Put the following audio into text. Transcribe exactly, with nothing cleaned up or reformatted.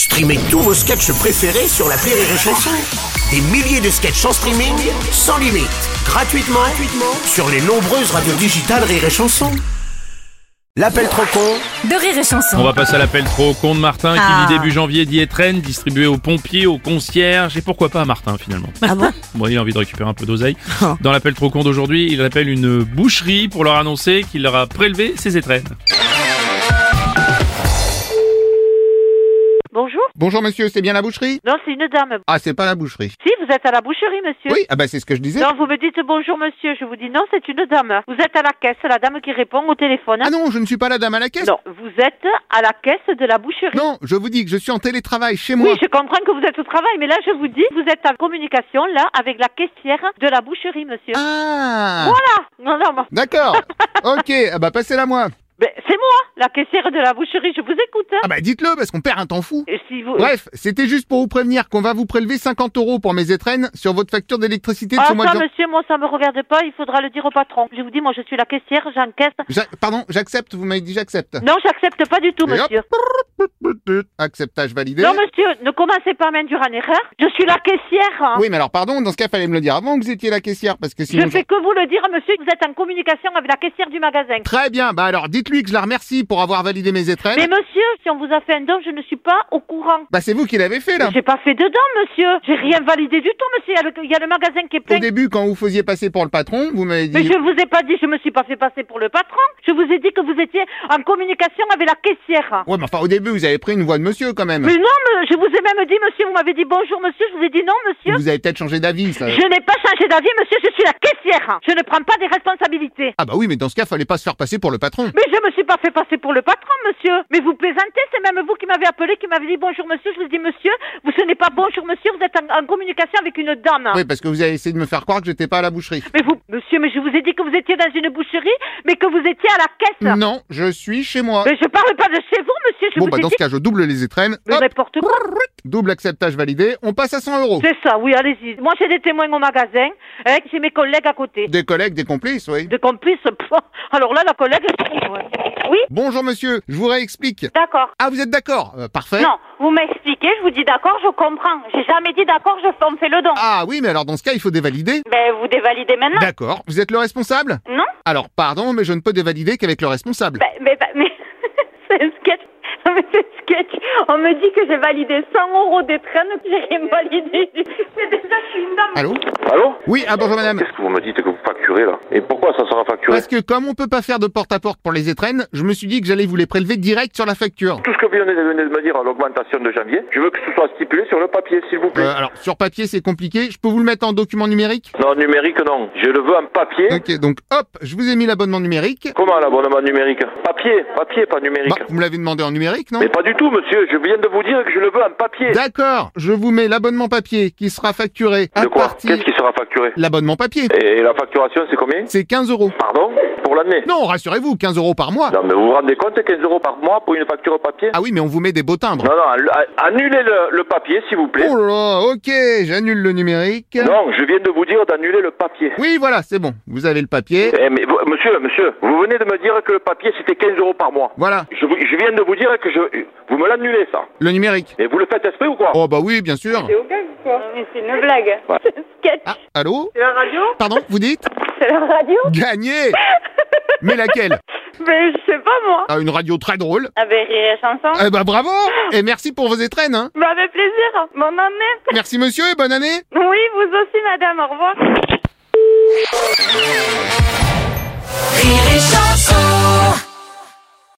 Streamez tous vos sketchs préférés sur l'appli Rire et Chanson. Des milliers de sketchs en streaming, sans limite, gratuitement, gratuitement sur les nombreuses radios digitales Rire et Chanson. L'appel trop con de Rire et Chanson. On va passer à l'appel trop con de Martin Ah. qui dit début janvier dit étrennes distribué aux pompiers, aux concierges et pourquoi pas à Martin finalement. Ah bon? Bon, il a envie de récupérer un peu d'oseille. Oh. Dans l'appel trop con d'aujourd'hui, il appelle une boucherie pour leur annoncer qu'il leur a prélevé ses étrennes. Bonjour. Bonjour monsieur, c'est bien la boucherie? Non, c'est une dame. Ah, c'est pas la boucherie. Si, vous êtes à la boucherie, monsieur. Oui, ah bah c'est ce que je disais. Non, vous me dites bonjour, monsieur. Je vous dis non, c'est une dame. Vous êtes à la caisse, la dame qui répond au téléphone. Ah non, je ne suis pas la dame à la caisse. Non, vous êtes à la caisse de la boucherie. Non, je vous dis que je suis en télétravail chez moi. Oui, je comprends que vous êtes au travail, mais là, je vous dis, vous êtes en communication, là, avec la caissière de la boucherie, monsieur. Ah Voilà. Non, non, non. D'accord. Ok, ah bah passez-la moi. Ben, c'est moi, la caissière de la boucherie. Je vous écoute. Hein. Ah bah dites-le parce qu'on perd un temps fou. Et si vous... Bref, c'était juste pour vous prévenir qu'on va vous prélever cinquante euros pour mes étrennes sur votre facture d'électricité de Ah, ce mois de ça, janvier. monsieur, moi, ça me regarde pas. Il faudra le dire au patron. Je vous dis, moi, je suis la caissière, j'encaisse. J'a- Pardon, j'accepte, vous m'avez dit j'accepte. Non, j'accepte pas du tout, Et hop. monsieur. Acceptage validé. Non, monsieur, ne commencez pas à m'induire en erreur. Je suis la caissière. Hein. Oui, mais alors pardon, dans ce cas, fallait me le dire avant que vous étiez la caissière, parce que sinon... Je fais que vous le dire, monsieur, que vous êtes en communication avec la caissière du magasin. Très bien, bah alors dites-lui que je la remercie pour avoir validé mes étrennes. Mais monsieur, si on vous a fait un don, je ne suis pas au courant. Bah c'est vous qui l'avez fait là. J'ai pas fait de don, monsieur. J'ai rien validé du tout, monsieur. Il y a le, il y a le magasin qui est plein. Au début, quand vous faisiez passer pour le patron, vous m'avez dit... Mais je vous ai pas dit, je me suis pas fait passer pour le patron. Je vous ai dit que vous étiez en communication avec la caissière. Ouais, mais enfin, au début, vous avez pris une voix de monsieur, quand même. Mais non, mais je vous ai même dit, monsieur, vous m'avez dit bonjour, monsieur. Je vous ai dit non, monsieur. Vous avez peut-être changé d'avis, ça. Je n'ai pas changé d'avis, monsieur. Je suis la caissière. Je ne prends pas des responsabilités. Ah bah oui, mais dans ce cas, fallait pas se faire passer pour le patron. Mais je me suis pas fait passer pour le patron, monsieur. Mais vous plaisantez, c'est même vous qui m'avez appelé, qui m'avez dit bonjour, monsieur. Je vous ai dit, monsieur, vous ce n'est pas bonjour, monsieur. Vous êtes en, en communication avec une dame. Oui, parce que vous avez essayé de me faire croire que j'étais pas à la boucherie. Mais vous, monsieur, mais je vous ai dit que vous étiez dans une boucherie, mais que vous étiez à la caisse. Non, je suis chez moi. Mais je parle pas de chez vous, monsieur. Je Bon, vous bah ai dans dit ce cas, je double les étrennes. mais Hop, n'importe quoi. double acceptage validé. On passe à cent euros. C'est ça, oui, allez-y. Moi, j'ai des témoins au magasin, hein, j'ai mes collègues à côté. Des collègues, des complices, oui. De complices, pff, alors là, la collègue... Ouais. Oui, Bonjour monsieur, je vous réexplique. D'accord. Ah, vous êtes d'accord Euh, Parfait. Non, vous m'expliquez, je vous dis d'accord, je comprends. J'ai jamais dit d'accord, je on fait le don. Ah oui, mais alors dans ce cas, il faut dévalider. Ben, vous dévalidez maintenant. D'accord. Vous êtes le responsable? Non. Alors, pardon, mais je ne peux dévalider qu'avec le responsable. Ben, mais, ben, mais, c'est un sketch. Non, mais c'est un sketch. On me dit que j'ai validé cent euros d'étrennes, que j'ai rien validé. Mais déjà, je suis une dame. Allô? Allô? Oui, ah bonjour madame. Qu'est-ce que vous me dites que vous facturez là? Et pourquoi ça sera facturé? Parce que comme on peut pas faire de porte-à-porte pour les étrennes, je me suis dit que j'allais vous les prélever direct sur la facture. Tout ce que vous venez de venez de me dire à l'augmentation de janvier, je veux que ce soit stipulé sur le papier, s'il vous plaît. Euh, alors, sur papier, c'est compliqué. Je peux vous le mettre en document numérique? Non, numérique, non. Je le veux en papier. Ok, donc hop, je vous ai mis l'abonnement numérique. Comment l'abonnement numérique? Papier, papier, pas numérique. Bah, vous me l'avez demandé en numérique, non? Mais pas du tout, monsieur. Je viens de vous dire que je le veux en papier. D'accord, je vous mets l'abonnement papier qui sera facturé à De quoi? partir... Qu'est-ce qui sera facturé? L'abonnement papier. Et la facturation, c'est combien? C'est quinze euros. Pardon? Pour l'année? Non, rassurez-vous, quinze euros par mois. Non, mais vous vous rendez compte, quinze euros par mois pour une facture papier? Ah oui, mais on vous met des beaux timbres. Non, non, a- annulez le, le papier, s'il vous plaît. Oh là là, ok, j'annule le numérique. Non, je viens de vous dire d'annuler le papier. Oui, voilà, c'est bon. Vous avez le papier. Eh, mais vous- monsieur, monsieur, vous venez de me dire que le papier c'était quinze euros par mois. Voilà, Je, vous- je viens de vous dire que je, vous me l'annulez ça. le numérique. Et vous le faites exprès ou quoi? Oh bah oui, bien sûr. C'est au gag ou quoi? Mais c'est une blague. Ouais. C'est un sketch. Ah, allô? C'est la radio? Pardon, vous dites? C'est la radio? Gagné. Mais laquelle? Mais je sais pas moi. Ah, une radio très drôle. Avec Rire et Chanson? Eh bah bravo. Et merci pour vos étrennes, hein. Bah, avec plaisir. Bonne année. Merci monsieur et bonne année. Oui, vous aussi, madame. Au revoir.